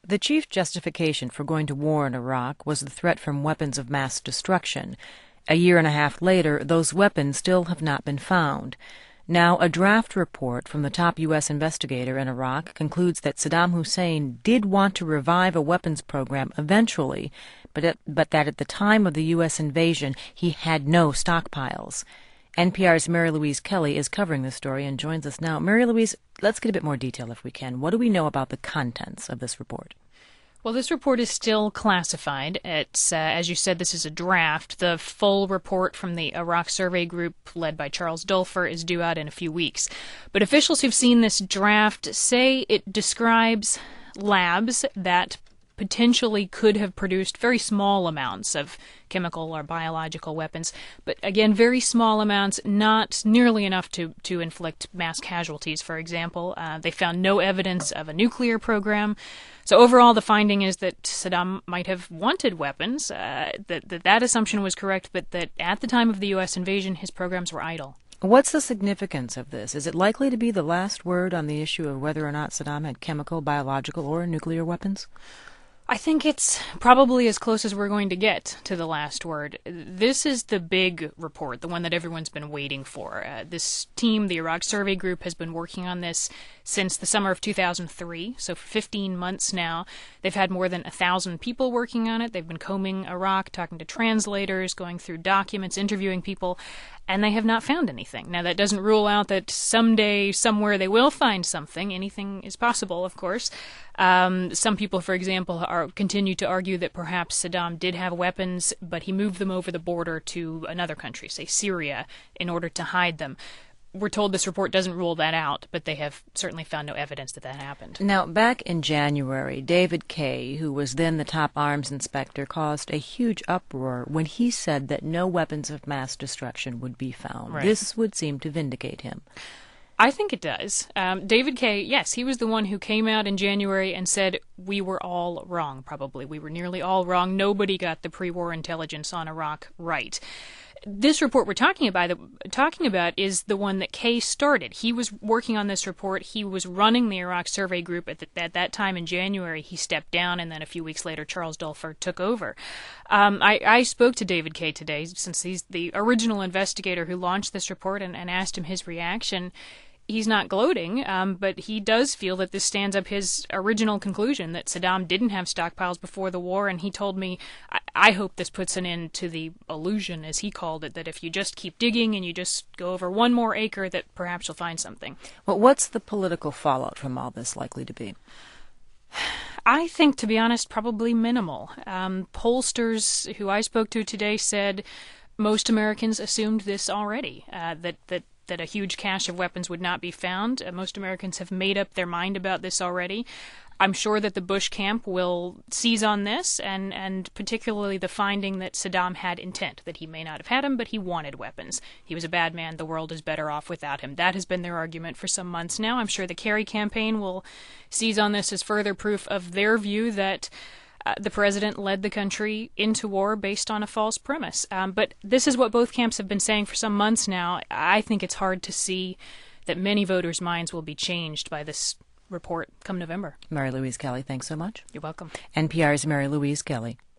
The chief justification for going to war in Iraq was the threat from weapons of mass destruction. A year and a half later, those weapons still have not been found. Now, a draft report from the top U.S. investigator in Iraq concludes that Saddam Hussein did want to revive a weapons program eventually, but that at the time of the U.S. invasion, he had no stockpiles. NPR's Mary Louise Kelly is covering this story and joins us now. Mary Louise, let's get a bit more detail if we can. What do we know about the contents of this report? Well, this report is still classified. It's, as you said, this is a draft. The full report from the Iraq Survey Group, led by Charles Dulfer, is due out in a few weeks. But officials who've seen this draft say it describes labs that potentially could have produced very small amounts of chemical or biological weapons, but again, very small amounts, not nearly enough to inflict mass casualties, for example. They found no evidence of a nuclear program. So overall, the finding is that Saddam might have wanted weapons, that assumption was correct, but that at the time of the U.S. invasion, his programs were idle. What's the significance of this? Is it likely to be the last word on the issue of whether or not Saddam had chemical, biological, or nuclear weapons? I think it's probably as close as we're going to get to the last word. This is the big report, the one that everyone's been waiting for. This team, the Iraq Survey Group, has been working on this since the summer of 2003, so for 15 months now. They've had more than 1,000 people working on it. They've been combing Iraq, talking to translators, going through documents, interviewing people, and they have not found anything. Now, that doesn't rule out that someday, somewhere, they will find something. Anything is possible, of course. Some people, for example, continue to argue that perhaps Saddam did have weapons, but he moved them over the border to another country, say Syria, in order to hide them. We're told this report doesn't rule that out, but they have certainly found no evidence that happened. Now, back in January, David Kay, who was then the top arms inspector, caused a huge uproar when he said that no weapons of mass destruction would be found. Right. This would seem to vindicate him. I think it does. David Kay, yes, he was the one who came out in January and said we were all wrong, probably. We were nearly all wrong. Nobody got the pre-war intelligence on Iraq right. This report we're talking about is the one that Kay started. He was working on this report. He was running the Iraq Survey Group at that time in January. He stepped down, and then a few weeks later, Charles Dulfer took over. I spoke to David Kay today, since he's the original investigator who launched this report, and asked him his reaction. He's not gloating, but he does feel that this stands up his original conclusion that Saddam didn't have stockpiles before the war, and he told me, I hope this puts an end to the illusion, as he called it, that if you just keep digging and you just go over one more acre, that perhaps you'll find something. Well, what's the political fallout from all this likely to be? I think, to be honest, probably minimal. Pollsters who I spoke to today said most Americans assumed this already, that a huge cache of weapons would not be found. Most Americans have made up their mind about this already. I'm sure that the Bush camp will seize on this, and particularly the finding that Saddam had intent, that he may not have had them, but he wanted weapons. He was a bad man. The world is better off without him. That has been their argument for some months now. I'm sure the Kerry campaign will seize on this as further proof of their view that the president led the country into war based on a false premise. But this is what both camps have been saying for some months now. I think it's hard to see that many voters' minds will be changed by this report come November. Mary Louise Kelly, thanks so much. You're welcome. NPR's Mary Louise Kelly.